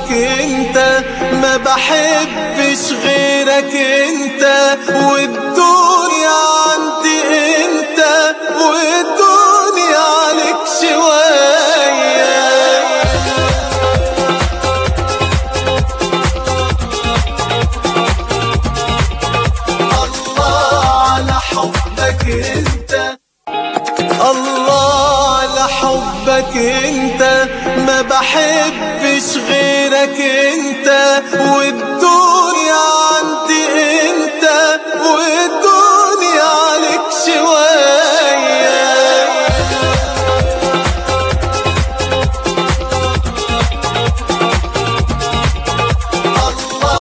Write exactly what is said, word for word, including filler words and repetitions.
حبك انت، ما بحبش غيرك انت، والدنيا عندي انت، والدنيا عليك شوية. الله على حبك انت، الله على حبك انت، ما بحبش غيرك انت، والدنيا